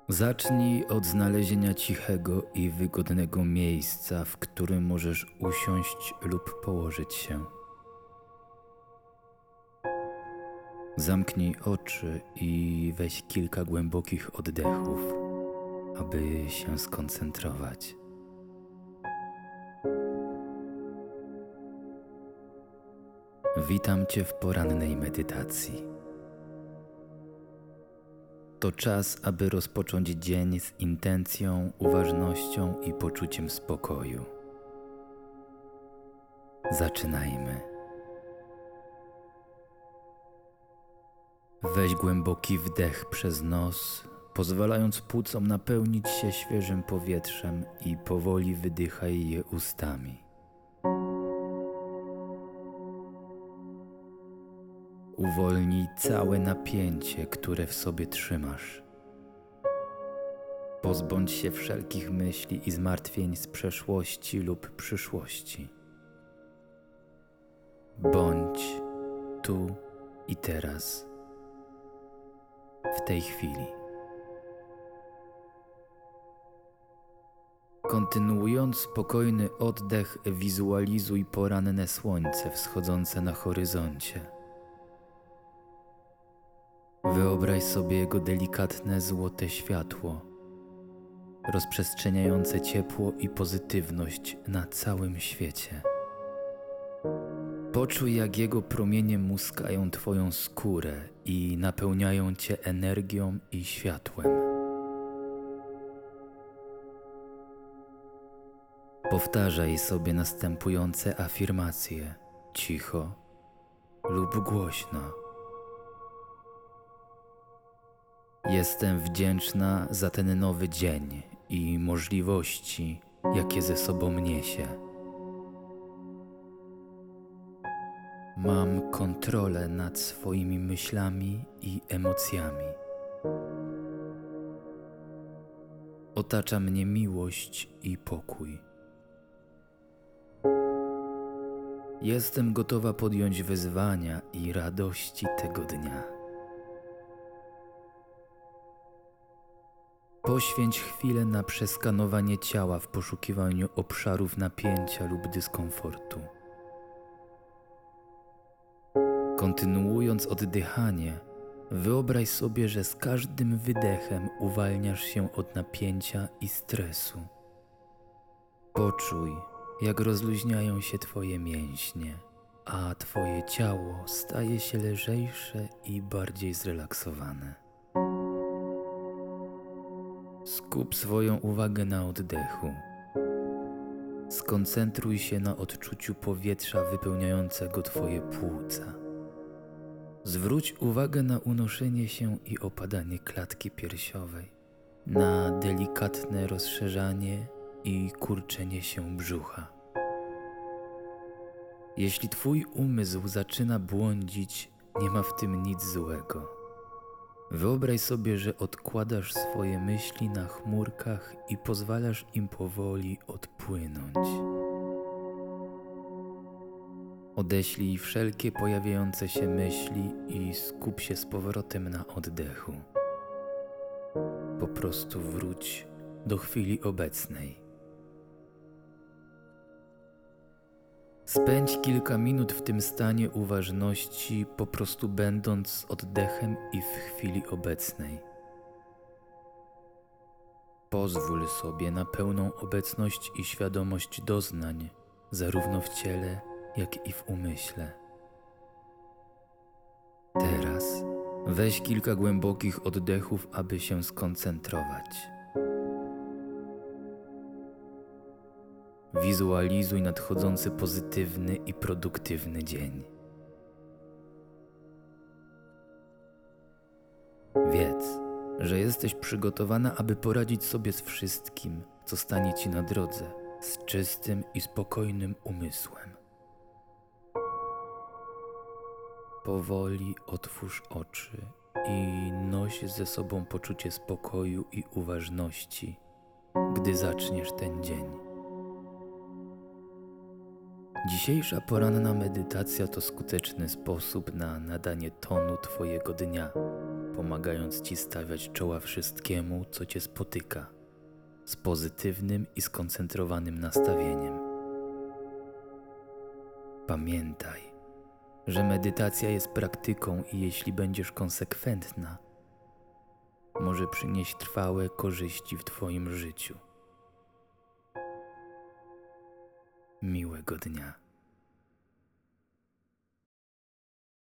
Zacznij od znalezienia cichego i wygodnego miejsca, w którym możesz usiąść lub położyć się. Zamknij oczy i weź kilka głębokich oddechów, aby się skoncentrować. Witam Cię w porannej medytacji. To czas, aby rozpocząć dzień z intencją, uważnością i poczuciem spokoju. Zaczynajmy. Weź głęboki wdech przez nos, pozwalając płucom napełnić się świeżym powietrzem i powoli wydychaj je ustami. Uwolnij całe napięcie, które w sobie trzymasz. Pozbądź się wszelkich myśli i zmartwień z przeszłości lub przyszłości. Bądź tu i teraz, w tej chwili. Kontynuując spokojny oddech, wizualizuj poranne słońce wschodzące na horyzoncie. Wyobraź sobie jego delikatne złote światło, rozprzestrzeniające ciepło i pozytywność na całym świecie. Poczuj, jak jego promienie muskają Twoją skórę i napełniają Cię energią i światłem. Powtarzaj sobie następujące afirmacje cicho lub głośno. Jestem wdzięczna za ten nowy dzień i możliwości, jakie ze sobą niesie. Mam kontrolę nad swoimi myślami i emocjami. Otacza mnie miłość i pokój. Jestem gotowa podjąć wyzwania i radości tego dnia. Poświęć chwilę na przeskanowanie ciała w poszukiwaniu obszarów napięcia lub dyskomfortu. Kontynuując oddychanie, wyobraź sobie, że z każdym wydechem uwalniasz się od napięcia i stresu. Poczuj, jak rozluźniają się Twoje mięśnie, a Twoje ciało staje się lżejsze i bardziej zrelaksowane. Skup swoją uwagę na oddechu. Skoncentruj się na odczuciu powietrza wypełniającego Twoje płuca. Zwróć uwagę na unoszenie się i opadanie klatki piersiowej, na delikatne rozszerzanie i kurczenie się brzucha. Jeśli Twój umysł zaczyna błądzić, nie ma w tym nic złego. Wyobraź sobie, że odkładasz swoje myśli na chmurkach i pozwalasz im powoli odpłynąć. Odeślij wszelkie pojawiające się myśli i skup się z powrotem na oddechu. Po prostu wróć do chwili obecnej. Spędź kilka minut w tym stanie uważności, po prostu będąc z oddechem i w chwili obecnej. Pozwól sobie na pełną obecność i świadomość doznań, zarówno w ciele, jak i w umyśle. Teraz weź kilka głębokich oddechów, aby się skoncentrować. Wizualizuj nadchodzący pozytywny i produktywny dzień. Wiedz, że jesteś przygotowana, aby poradzić sobie z wszystkim, co stanie Ci na drodze, z czystym i spokojnym umysłem. Powoli otwórz oczy i noś ze sobą poczucie spokoju i uważności, gdy zaczniesz ten dzień. Dzisiejsza poranna medytacja to skuteczny sposób na nadanie tonu Twojego dnia, pomagając Ci stawiać czoła wszystkiemu, co Cię spotyka, z pozytywnym i skoncentrowanym nastawieniem. Pamiętaj, że medytacja jest praktyką i jeśli będziesz konsekwentna, może przynieść trwałe korzyści w Twoim życiu. Miłego dnia.